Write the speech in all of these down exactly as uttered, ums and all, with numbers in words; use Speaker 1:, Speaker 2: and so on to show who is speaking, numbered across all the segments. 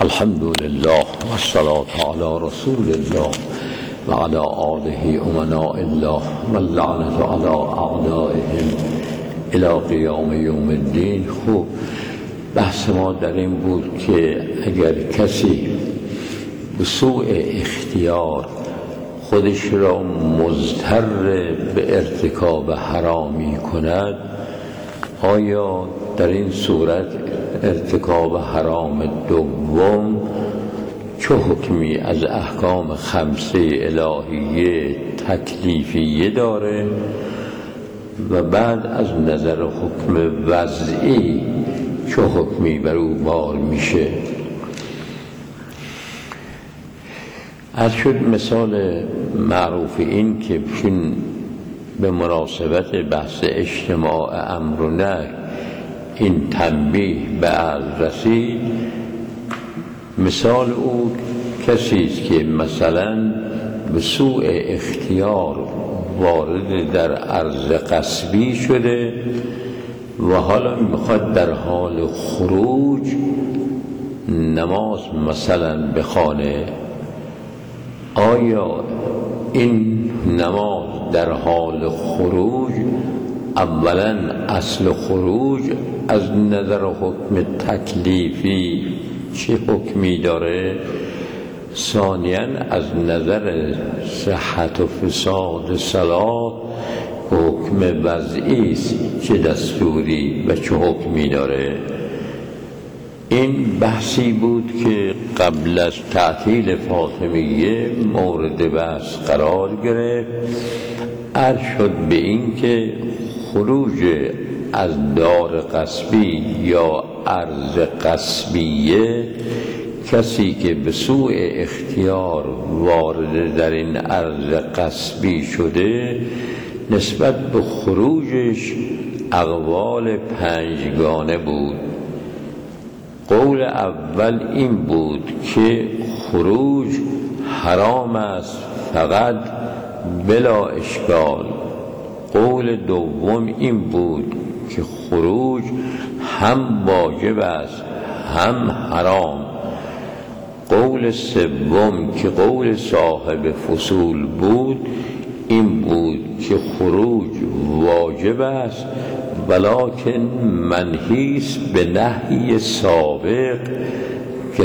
Speaker 1: الحمد لله والصلاة على رسول الله وعلى آله أمناء الله واللعنة على أعدائهم إلى قیام یوم الدین. خوب بحث ما در این بود که اگر کسی به سوء اختیار خودش را مضطر به ارتکاب حرامی کند، آیا در این صورت ارتکاب حرام دوم چه حکمی از احکام خمسه الهیه تکلیفیه داره و بعد از نظر حکم وضعی چه حکمی بر او بار میشه؟ از شد مثال معروف این که چون به مناسبت بحث اجتماع امر و نهی این تنبیه به عرض رسید، مثال او کسی است که مثلا به سوء اختیار وارد در عرض غصبی شده و حالا میخواد در حال خروج نماز مثلا بخوانه. آیا این نماز در حال خروج اولا اصل خروج از نظر حکم تکلیفی چه حکمی داره؟ ثانیاً از نظر صحت و فساد صلاة حکم وضعی است، چه دستوری و چه حکمی داره؟ این بحثی بود که قبل از تعطیل فاطمیه مورد بحث قرار گرفت. عرض شد به این که خروج از دار غصبی یا ارض غصبیه، کسی که به سوء اختیار وارد در این ارض غصبی شده، نسبت به خروجش اقوال پنجگانه بود. قول اول این بود که خروج حرام است فقط بلا اشکال. قول دوم این بود که خروج هم واجب است هم حرام. قول سوم که قول صاحب فصول بود این بود که خروج واجب است ولکن منهی است به نهی سابق که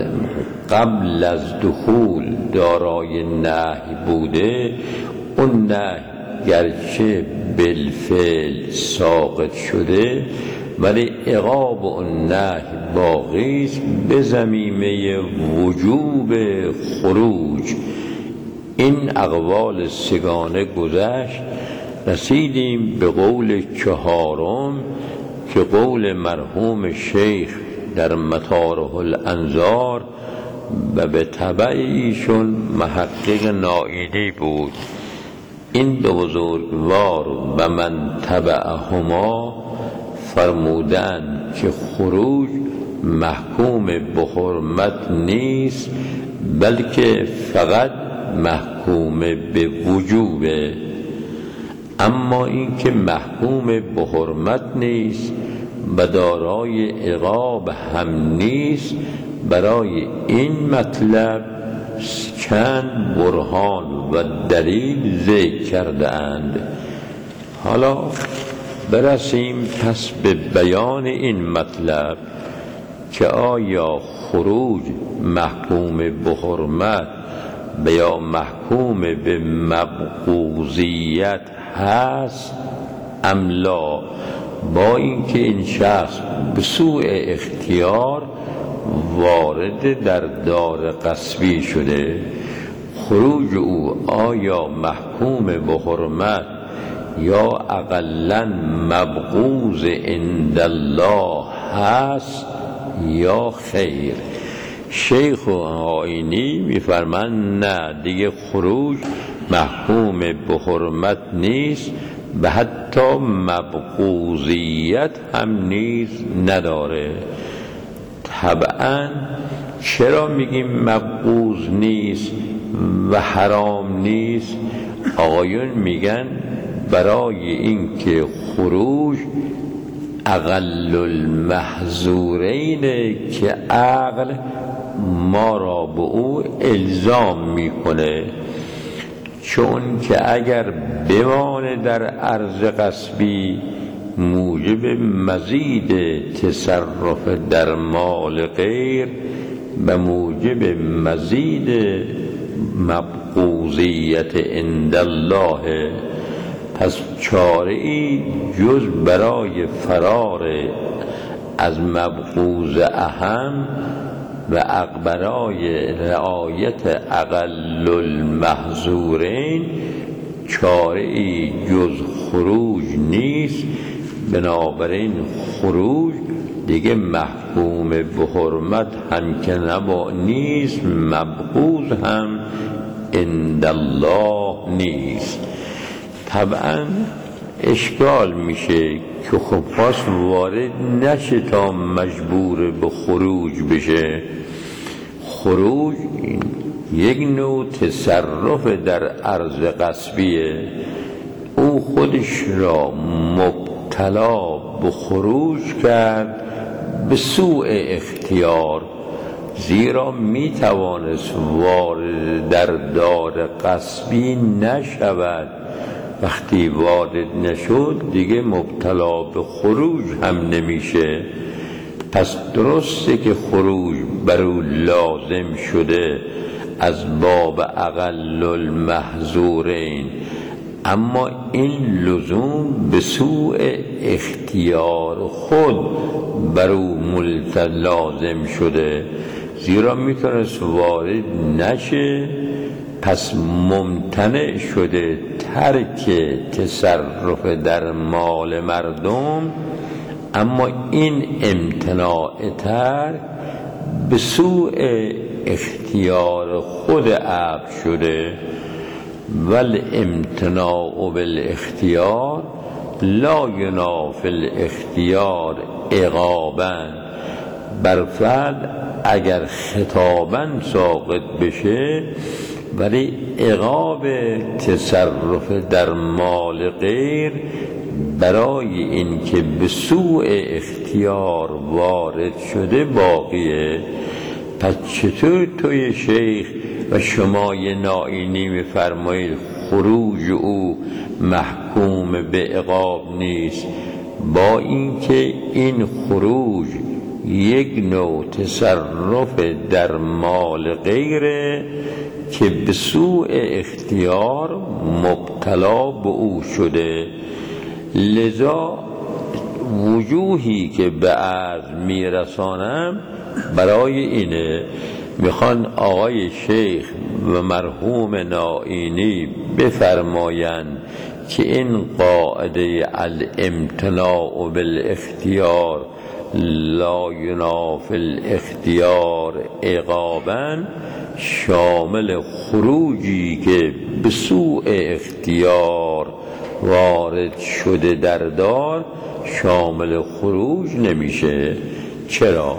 Speaker 1: قبل از دخول دارای نهی بوده. اون نهی گرچه بالفعل ساقط شده ولی عقاب اون نهی باقی است به ضمیمه وجوب خروج. این اقوال سگانه گذشت، رسیدیم به قول چهارم که قول مرحوم شیخ در مطارح الانظار و به تبع ایشون محقق نائینی بود. این دو بزرگوار و من تبعهما فرمودند که خروج محکوم به حرمت نیست بلکه فقط محکوم به وجوبه. اما این که محکوم به حرمت نیست و دارای عقاب هم نیست، برای این مطلب چند برهان و دلیل ذکر کرده اند. حالا برسیم پس به بیان این مطلب که آیا خروج محکوم به حرمت و یا محکوم به مبغوضیت هست ام لا، با اینکه این شخص به سوء اختیار وارد در دار غصبی شده، خروج او آیا محکوم به حرمت یا اقلاً مبغوض عند الله هست یا خیر؟ شیخ و آیینی میفرمند نه، دیگه خروج محکوم به حرمت نیست و حتی مبغوضیت هم نیز نداره. طبعا چرا میگیم مبغوض نیست و حرام نیست؟ آقایون میگن برای اینکه خروج اقل المحظورین که عقل ما را به او الزام میکنه، چون که اگر بمانه در عرض غصبی موجب مزید تصرف در مال غیر و موجب مزید مبغوضیت عند الله، پس چاره ای جز برای فرار از مبغوض اهم و برای رعایت اقل المحظورین چاره ای جز خروج نیست. بنابراین خروج دیگه محکوم به حرمت هم که نبا نیست، مبغوض هم عند الله نیست. طبعا اشکال میشه که خب پاس وارد نشه تا مجبور به خروج بشه. خروج یک نوع تصرف در عرض غصبیه، او خودش را مبتلا به خروج کرد به سوء اختیار، زیرا می توانست وارد در دار غصبی نشود. وقتی وارد نشد دیگه مبتلا به خروج هم نمیشه. پس درسته که خروج بر او لازم شده از باب اقل المحظورین، اما این لزوم به سوء اختیار خود بر او لازم شده، زیرا میتونست وارد نشه. پس ممتنع شده ترک تصرف در مال مردم، اما این امتناع ترک به سوء اختیار خود عبد شده. ول امتناع بالاختیار لا ینافی الاختیار عقابا، بر فرد اگر خطابا ساقط بشه ولی عقاب تصرف در مال غیر برای این که به سوء اختیار وارد شده باقیه. پس چطور توی شیخ و شمای نائینی می‌فرمایید خروج او محکوم به عقاب نیست، با اینکه این خروج یک نوع تصرف در مال غیره که به سوء اختیار مبتلا به او شده. لذا وجوهی که به عرض میرسانم برای اینه، میخوان آقای شیخ و مرحوم نائینی بفرمایند که این قاعده الامتناع بالاختیار لا ینافی الاختیار عقابا شامل خروجی که به سوء اختیار وارد شده در دار شامل خروج نمیشه. چرا؟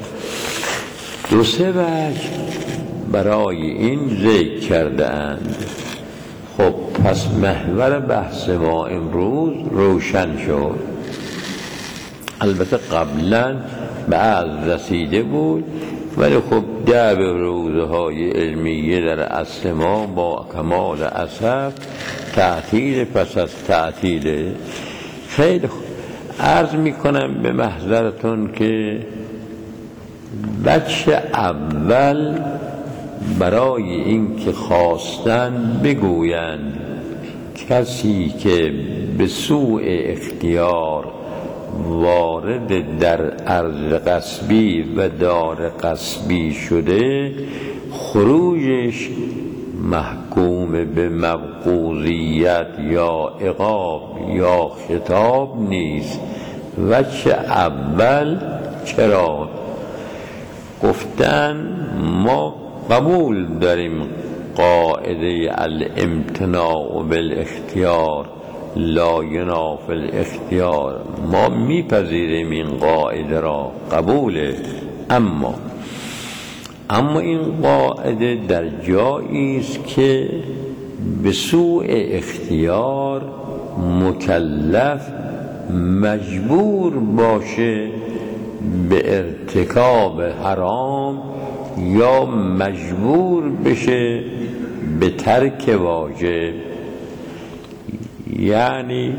Speaker 1: دو سه وجه برای این ذکر کردند. خب پس محور بحث ما امروز روشن شد. البته قبلا بعض رسیده بود، ولی خب دعو روزه های علمیه در اصل ما با کمال اسف تعطیل پس از تعطیل. خیلی عرض میکنم به محضرتون که بچه اول برای این که خواستن بگویند کسی که به سوء اختیار وارد در عرض غصبی و دار غصبی شده، خروجش محکوم به مبغوضیت یا عقاب یا خطاب نیست. وجه اول چرا؟ گفتن ما قبول داریم قاعده الامتناع بالاختیار لا ینافی الاختیار، ما میپذیریم این قاعده را، قبوله. اما اما این قاعده در جایی است که به سوء اختیار مکلف مجبور باشه به ارتکاب حرام یا مجبور بشه به ترک واجب. یعنی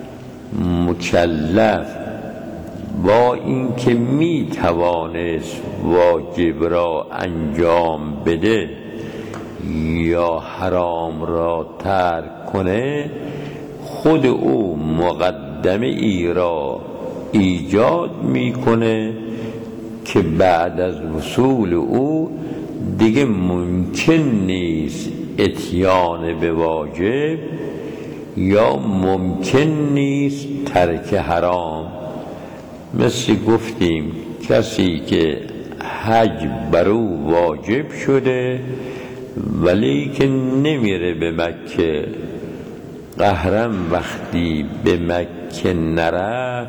Speaker 1: مکلف با اینکه می توانست واجب را انجام بده یا حرام را ترک کنه، خود او مقدمه ای را ایجاد میکنه که بعد از وصول او دیگه ممکن نیست اتیان به واجب یا ممکن نیست ترک حرام. مثل گفتیم کسی که حج بر او واجب شده ولی که نمیره به مکه، قهرم وقتی به مکه نرفت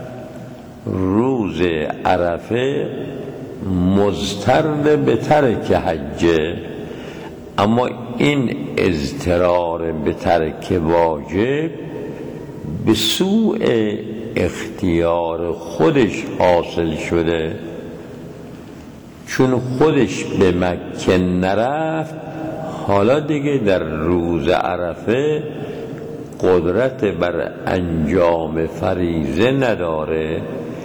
Speaker 1: روز عرفه مضطر به ترک حجه، اما این اضطرار به ترک واجب به سوء اختیار خودش حاصل شده، چون خودش به مکه نرفت حالا دیگه در روز عرفه قدرت بر انجام فریضه نداره.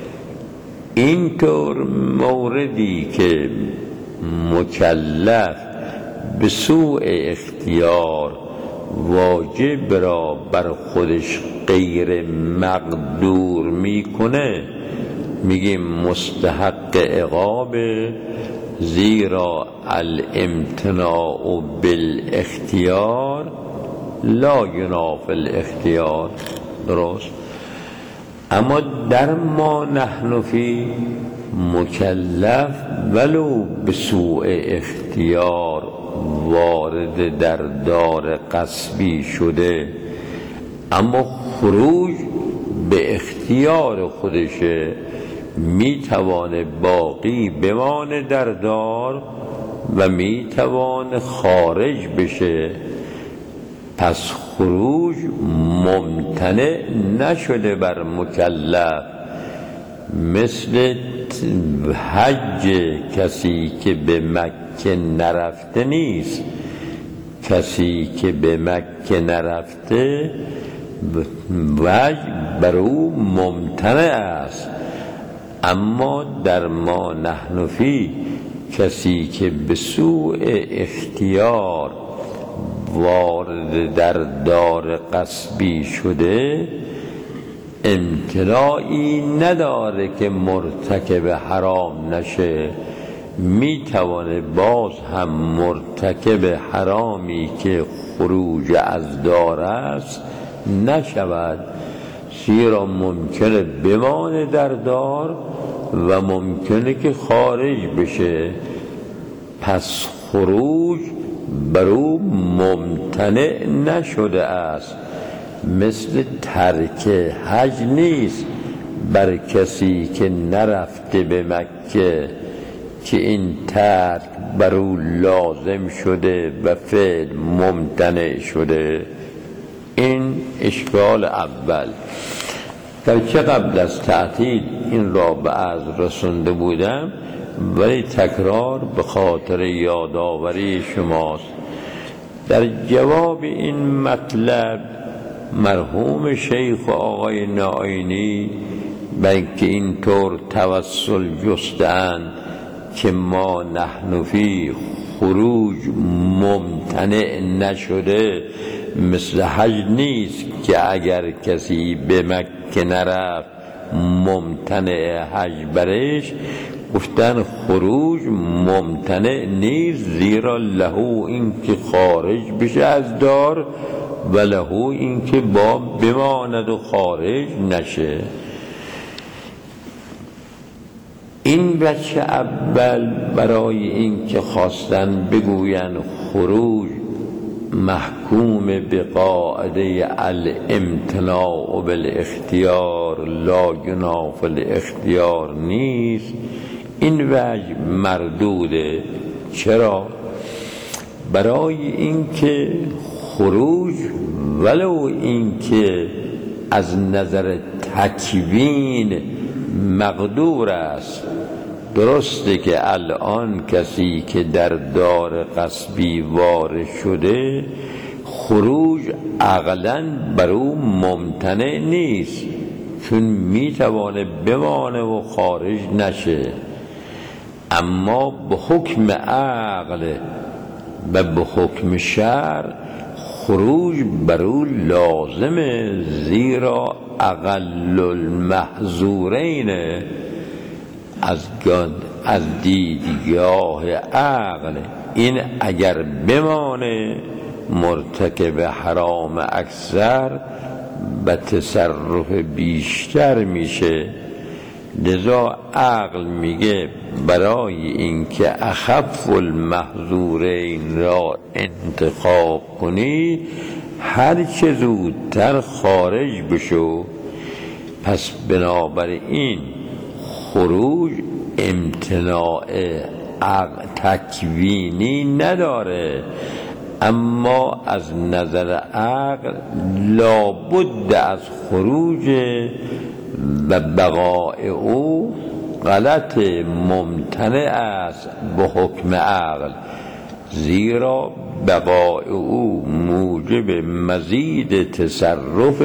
Speaker 1: اینطور موردی که مکلف به سوء اختیار واجب را بر خودش غیر مقدور میکنه میگیم مستحق عقاب، زیرا الامتناع بالاختیار لا ینافی الاختیار. درست. اما در ما نحن فی مکلف ولو به سوء اختیار وارد در دار غصبی شده، اما خروج به اختیار خودشه، میتوانه باقی بمانه در دار و میتوانه خارج بشه، پس خروج ممتنع نشده بر مکلف. مثل حج کسی که به مکه نرفته نیست. کسی که به مکه نرفته وجه بر او ممتنع است، اما در ما نحن فی کسی که به سوء اختیار وارد در دار غصبی شده امتناعی نداره که مرتکب حرام نشه، میتوانه باز هم مرتکب حرامی که خروج از دار است نشود، زیرا ممکنه بمانه در دار و ممکنه که خارج بشه، پس خروج بر او ممتنع نشده است. مثل ترک حج نیست بر کسی که نرفته به مکه که این ترک بر او لازم شده و فعل ممتنع شده. این اشکال اول. گرچه قبل از تعطیل این را به عرض رسونده بودم ولی تکرار به خاطر یادآوری شماست. در جواب این مطلب مرحوم شیخ و آقای ناینی بلکه اینطور توسل جستند که ما نحن فی خروج ممتنع نشده مثل حج نیست که اگر کسی به مکه نرفت ممتنع حج برش، گفتن خروج ممتنع نیست، زیرا لهو این که خارج بشه از دار و لهو این که با بماند و خارج نشه. این بچه اول برای این که خواستن بگوین خروج محکوم به قاعده الامتناع بالاختیار لا ینافی الاختیار نیست، این وجه مردوده. چرا؟ برای اینکه خروج ولو اینکه از نظر تکوین مقدور است. درسته که الان کسی که در دار غصبی وارد شده خروج عقلاً بر او ممتنع نیست، چون میتوانه بمانه و خارج نشه، اما به حکم عقل و به حکم شرع خروج بر او لازمه، زیرا اقل المحظورین از از دیدگاه عقل این اگر بمانه مرتکب حرام اکثر به تصرف بیشتر میشه. لذا عقل میگه برای اینکه اخف المحظورین را انتخاب کنی هر چه زودتر خارج بشو. پس بنابراین خروج امتناع تکوینی نداره، اما از نظر عقل لابد از خروج و بقای او غلط ممتنع است به حکم عقل، زیرا بقای او موجب مزید تصرف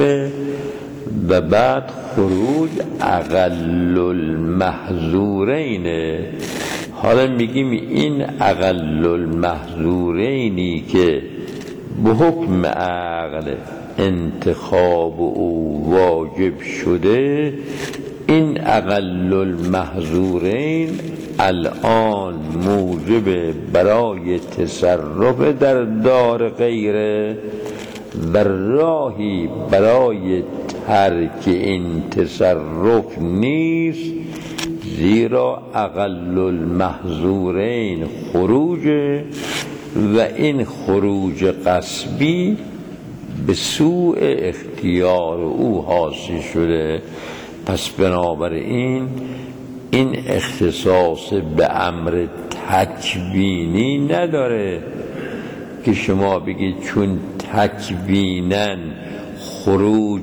Speaker 1: و بعد خروج اقل المحظورین. حالا میگیم این اقل المحظورینی که به حکم عقل انتخاب او واجب شده، این اقل المحظورین الان موجب برای تصرف در دار غیره و راهی برای ترک این تصرف نیست، زیرا اقل المحظورین خروج و این خروج غصبی به سوء اختیار او حاصل شده. پس بنابراین این اختصاص به امر تکوینی نداره که شما بگید چون تکویناً خروج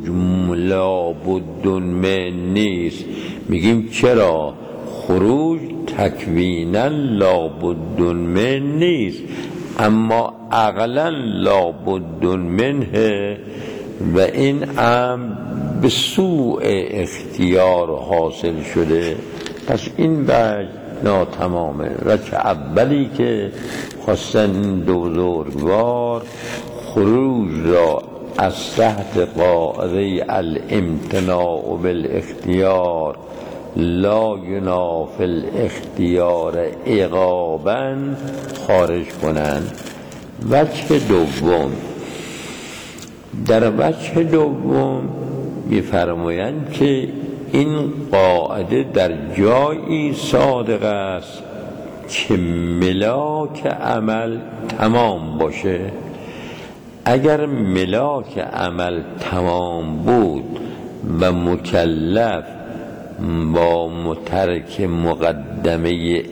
Speaker 1: لابد من نیست. میگیم چرا؟ خروج تکویناً لابد من نیست، اما عقلاً لابد منه و این امر به سوء اختیار حاصل شده. پس این وجه ناتمامه. وجه اولی که خواستن این دو بزرگوار خروج را از تحت قاعده الامتناع بالاختیار لا ینافی الاختیار عقاباً خارج کنند. وجه دوم، در وجه دوم می‌فرمایند که این قاعده در جایی صادق است که ملاک عمل تمام باشه. اگر ملاک عمل تمام بود و مکلف با مترک مقدمه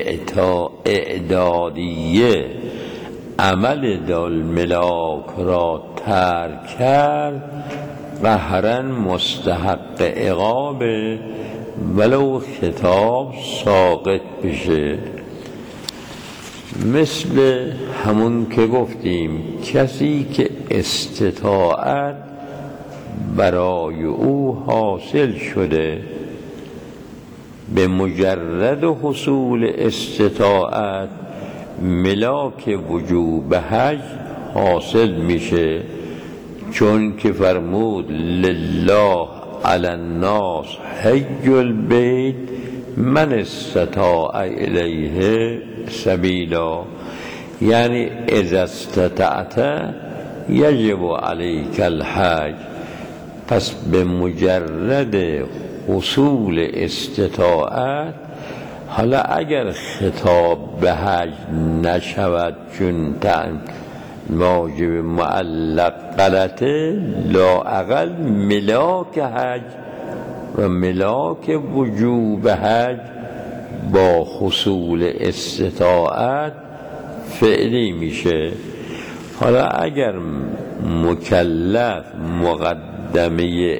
Speaker 1: اعدادیه عمل دال ملاک را ترک کرد، قهراً مستحق عقاب ولو خطاب ساقط بشه. مثل همون که گفتیم کسی که استطاعت برای او حاصل شده، به مجرد حصول استطاعت ملاک وجوب حج حاصل میشه، چون که فرمود لله علی الناس حج البیت من استطاع الیه سبیلا، یعنی اذا استطعت یجب علیک الحج. پس به مجرد حصول استطاعت، حالا اگر خطاب به حج نشود چون واجب معلق غلطه، لااقل ملاک حج و ملاک وجوب حج با حصول استطاعت فعلی میشه. حالا اگر مکلف مقدمه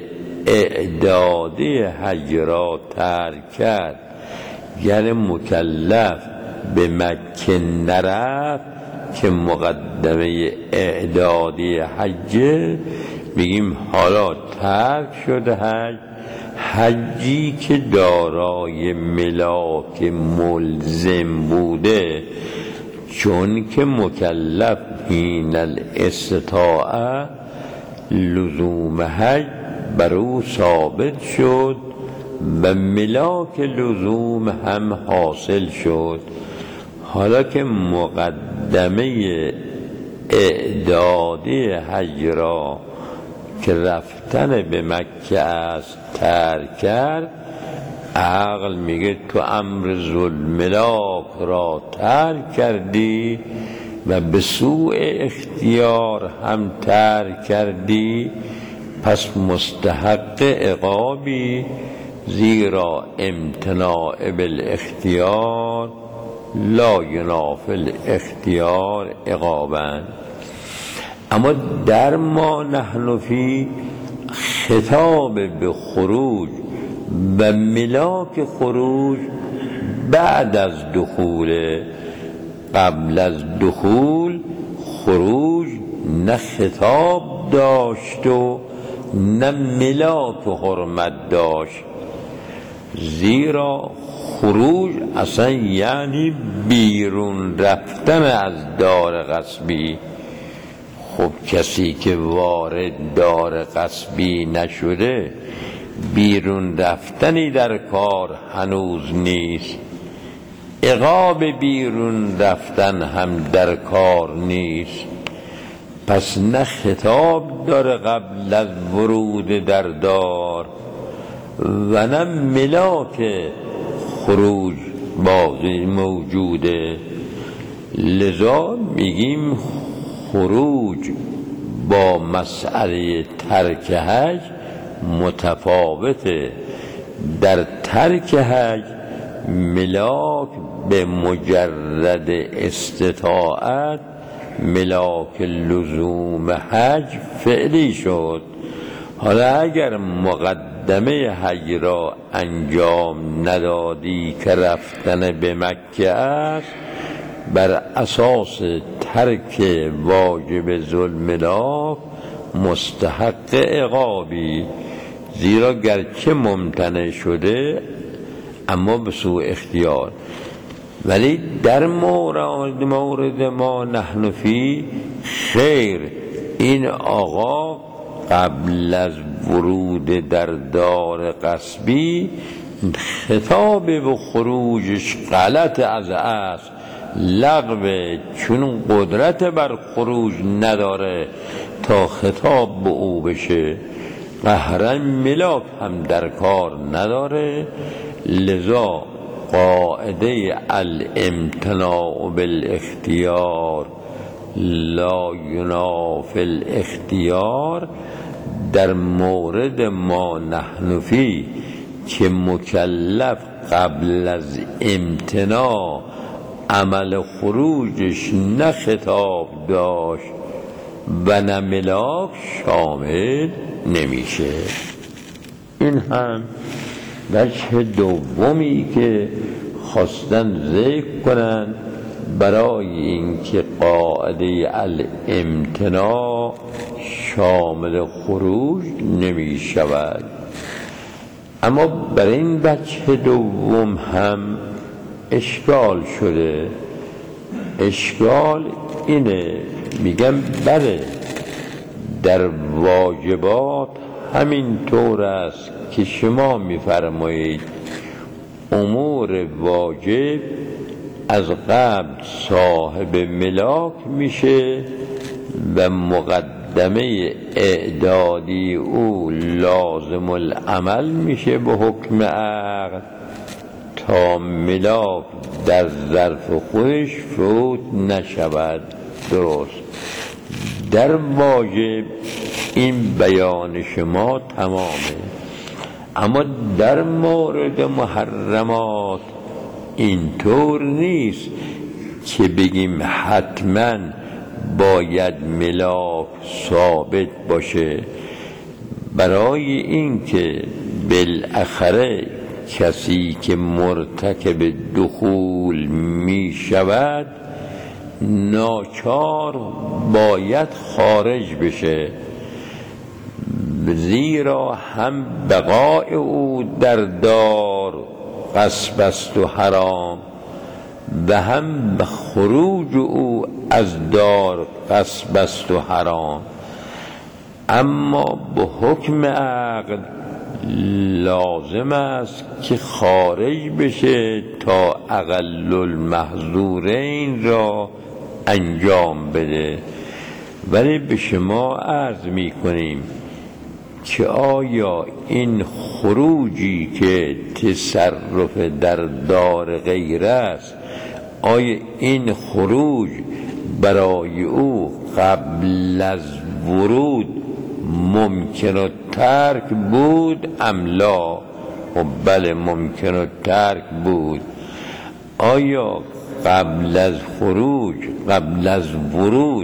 Speaker 1: اعدادی حج را ترک کرد، یعنی مکلف به مکه نرفت که مقدمه اعدادی حج، میگیم حالا ترک شده حج. حجی که دارای ملاک ملزم بوده، چون که مکلف حین الاستطاعه لزوم حج بر او ثابت شد و ملاک لزوم هم حاصل شد. حالا که مقدمه اعدادی حج را که رفتن به مکه است ترک کرد، عقل میگه تو امر ذوالملاک را ترک کردی و به سوء اختیار هم ترک کردی، پس مستحق عقابی، زیرا امتناع بالاختیار لا ینافی الاختیار عقابا. اما در ما نحن فی خطاب به خروج و ملاک خروج بعد از دخول، قبل از دخول خروج نه خطاب داشت و نه ملاک حرمت داشت، زیرا خروج اصلا یعنی بیرون رفتن از دار غصبی. خب کسی که وارد دار غصبی نشده، بیرون رفتنی در کار هنوز نیست، عقاب بیرون رفتن هم در کار نیست. پس نه خطاب داره قبل از ورود در دار و نه ملاک خروج باقی موجوده. لذا میگیم خروج با مسئله ترک حج متفاوته. در ترک حج ملاک به مجرد استطاعت ملاک لزوم حج فعلی شد. حالا اگر مقدمه حج را انجام ندادی که رفتن به مکه است، بر اساس ترک واجب ذوالملاک مستحق عقابی، زیرا گرچه ممتنع شده اما به سوء اختیار. ولی در مورد مورد ما نحن فی خیر، این آقا قبل از ورود در دار غصبی خطاب به خروجش غلط از است، لغوه، چون قدرت بر خروج نداره تا خطاب به او بشه، قهرا ملاک هم در کار نداره. لذا قاعده الامتناع بالاختیار لا ینافی الاختیار در مورد ما نحن فی که مکلف قبل از امتناع عمل خروجش نه خطاب داشت و نه ملاک شامل نمیشه. این هم وجه دومی که خواستن ذکر کنن برای اینکه قاعده الامتناع شامل خروج نمی شود. اما بر این وجه دوم هم اشکال شده. اشکال اینه، میگم بله در واجبات همین طور است که شما میفرمایید امور واجب از قبل صاحب ملاک میشه و مقدمه اعدادی او لازم العمل میشه به حکم عقل تا ملاک در ظرف خودش فوت نشود. درست در واجب این بیان شما تمامه، اما در مورد محرمات اینطور نیست که بگیم حتما باید ملاک ثابت باشه، برای این که بالاخره کسی که مرتکب دخول می شود ناچار باید خارج بشه، زیرا هم بقای او در دار غصب است و حرام و هم خروج او از دار غصب است و حرام. اما به حکم عقل لازم است که خارج بشه تا اقل المحظورین را انجام بده. ولی به شما عرض می کنیم که آیا این خروجی که تصرف در دار غیر است، آیا این خروج برای او قبل از ورود ممکن و ترک بود ام لا؟ و بله ممکن و ترک بود. آیا قبل از خروج، قبل از ورود،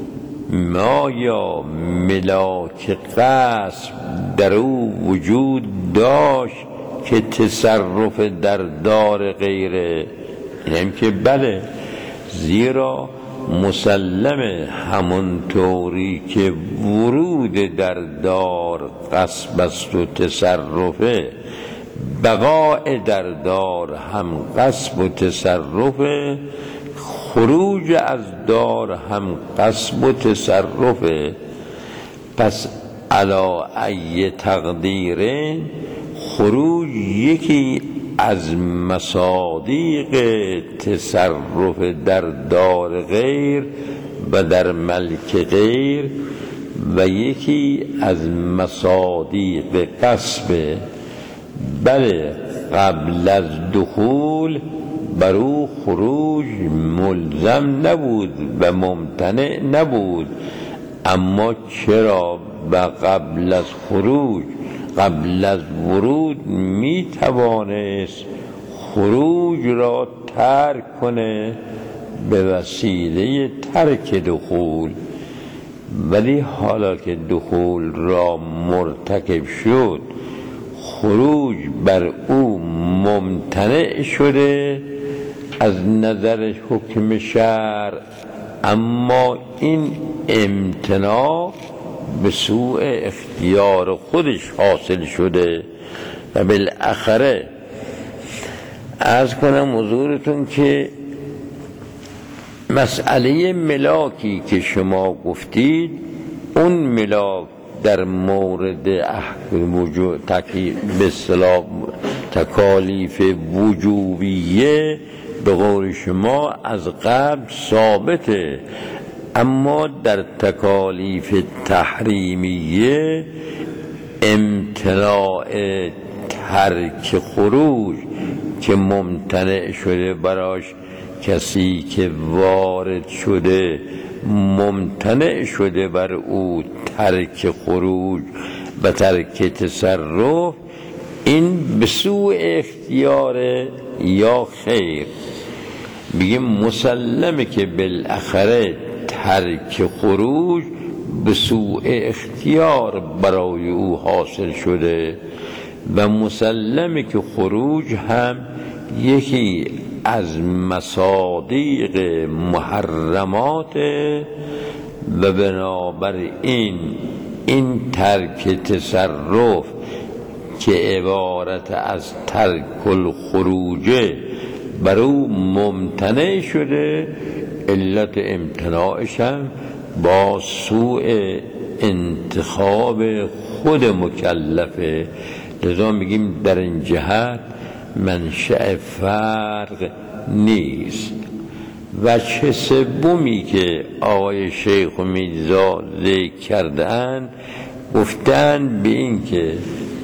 Speaker 1: ما یا ملاک قصب در او وجود داشت که تصرف در دار غیره؟ اینم که بله، زیرا مسلمه همونطوری که ورود در دار غصب است و تصرفه، بقاء در دار هم غصب و تصرفه، خروج از دار هم غصب و تصرفه. پس علی ای تقدیرین خروج یکی از مصادیق تصرف در دار غیر و در ملک غیر و یکی از مصادیق غصب. بله قبل از دخول بر او خروج ملزم نبود و ممتنع نبود، اما چرا و قبل از خروج، قبل از ورود می توانست خروج را ترک کنه به وسیله ترک دخول. ولی حالا که دخول را مرتکب شد، خروج بر او ممتنع شده از نظر حکم شرع، اما این امتناع به سوء اختیار خودش حاصل شده. و بالاخره عرض کنم حضورتون که مسئله ملاکی که شما گفتید، اون ملاک در مورد وجود به اصطلاح تکالیف وجوبیه به قول شما از قبل ثابته، اما در تکالیف تحریمیه امتناع ترک خروج که ممتنع شده براش، کسی که وارد شده ممتنع شده بر او ترک خروج و ترک تصرف، این به سوء اختیار یا خیر. بگیم مسلمه که بالاخره ترک خروج به سوء اختیار برای او حاصل شده و مسلمه که خروج هم یکی از مصادیق محرمات و بنابراین این ترک تصرف که عبارت از ترک الخروجه بر او ممتنع شده، علت امتناعش هم با سوء انتخاب خود مکلفه. لذا میگیم در این جهت منشأ فرق نیست. و چه سومی که آقای شیخ و میرزا ذکر کردن، گفتن به این که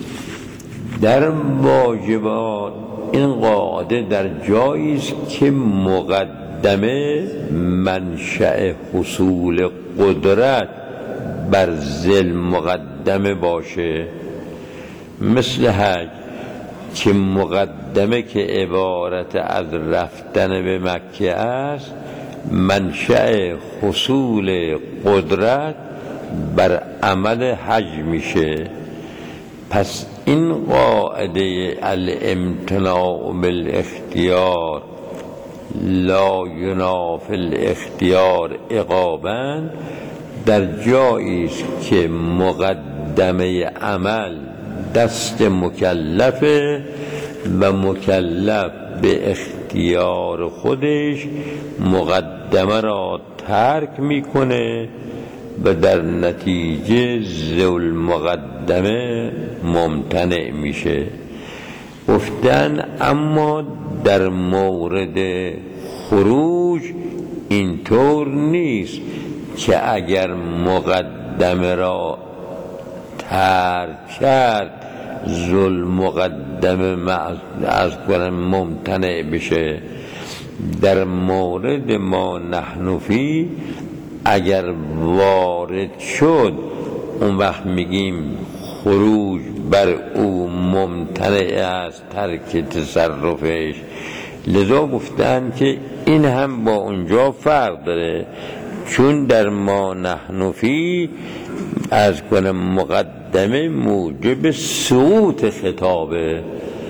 Speaker 1: در واجبات این قاعده در جایی است که مقدمه منشأ حصول قدرت بر ذل مقدمه باشه، مثل حج که مقدمه که عبارت از رفتن به مکه است، منشأ حصول قدرت بر عمل حج میشه. پس این قاعده الامتناع بالاختیار لا ینافی الاختیار عقابا در جایی است که مقدمه عمل دست مکلفه و مکلف به اختیار خودش مقدمه را ترک میکنه و در نتیجه ذل مقدمه ممتنع میشه. گفتن اما در مورد خروج اینطور نیست که اگر مقدمه را ترک کرد ذل مقدمه از کنم ممتنع بشه. در مورد ما نحن فی اگر وارد شد اون وقت میگیم خروج بر او ممتنع از ترک تصرفش. لذا گفتن که این هم با اونجا فرق داره، چون در ما نحن فی از کنم مقدمه موجب سقوط خطابه،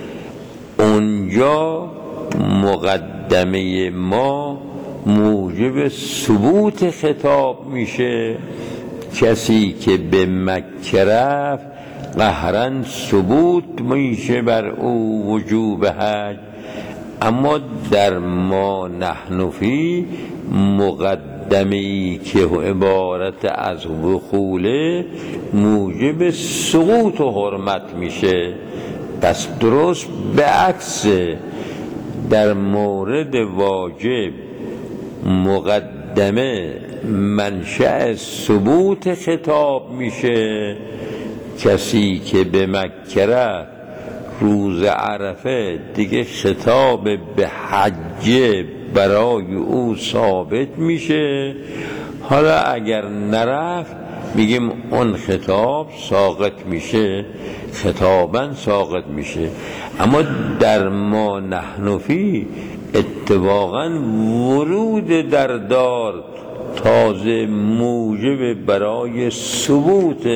Speaker 1: اونجا مقدمه ما موجب ثبوت خطاب میشه. کسی که به مکه رفت قهرن ثبوت میشه بر او وجوب حج. اما در ما نحن فی مقدمه‌ای که عبارت از وخوله موجب سقوط و حرمت میشه. پس درست به عکس در مورد واجب مقدمه منشأ ثبوت خطاب میشه. کسی که به مکه رفت روز عرفه دیگه خطاب به حج برای او ثابت میشه. حالا اگر نرفت میگیم اون خطاب ساقط میشه، خطابا ساقط میشه. اما در ما نحن فی اتفاقا ورود در دار تازه موجب برای ثبوت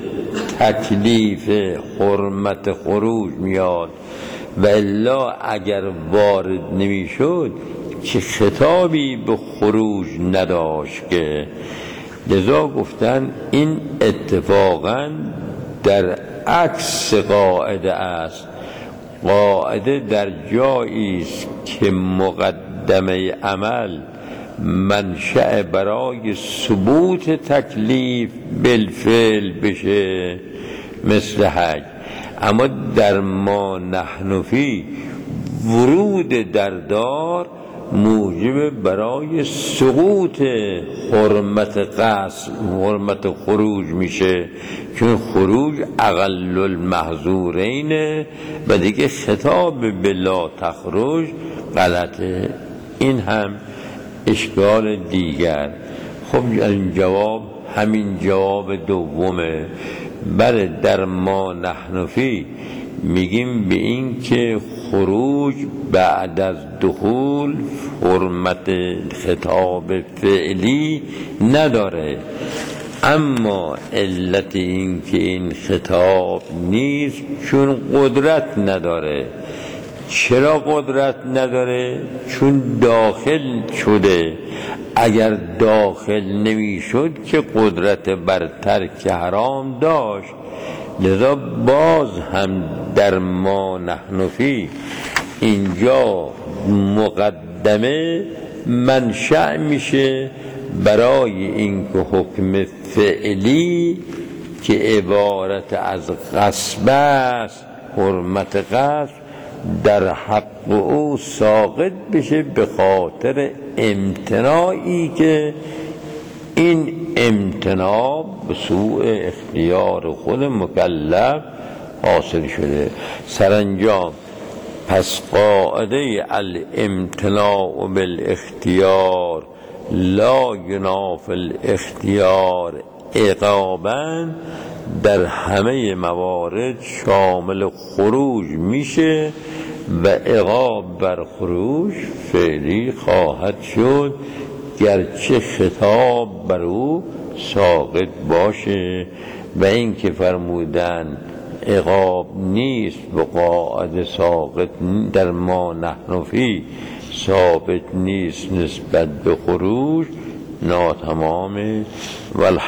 Speaker 1: تکلیف حرمت خروج میاد، و الا اگر وارد نمیشد که خطابی به خروج نداشت که. لذا گفتن این اتفاقا در عکس قاعده است. قاعده در جایی است که مقدمه عمل منشأ برای ثبوت تکلیف بالفعل بشه مثل حج، اما در ما نحن فی ورود در دار موجب برای سقوط حرمت قصد حرمت خروج میشه، چون خروج اقل المحظورین و دیگه خطاب به لا تخرج غلطه. این هم اشکال دیگر. خب این جواب همین جواب دومه. بله در ما نحن فی میگیم به این که خروج بعد از دخول حرمت خطاب فعلی نداره، اما علت این که این خطاب نیست چون قدرت نداره. چرا قدرت نداره؟ چون داخل شده. اگر داخل نمی شد که قدرت بر ترک حرام داشت. لذا باز هم در ما نحن فی اینجا مقدمه منشأ میشه برای اینکه حکم فعلی که عبارت از غصب است، حرمت غصب در حق او ساقط بشه به خاطر امتناعی که این امتناع به سوء اختیار خود مکلف حاصل شده. سرانجام پس قاعده الامتناع بالاختیار لا ینافی الاختیار عقابا در همه موارد شامل خروج میشه و عقاب بر خروج فعلی خواهد شد گرچه خطاب بر او ساقط باشه. و این که فرمودن عقاب نیست و قاعده ساقط در ما نحن فی ثابت نیست نسبت به خروج ناتمام.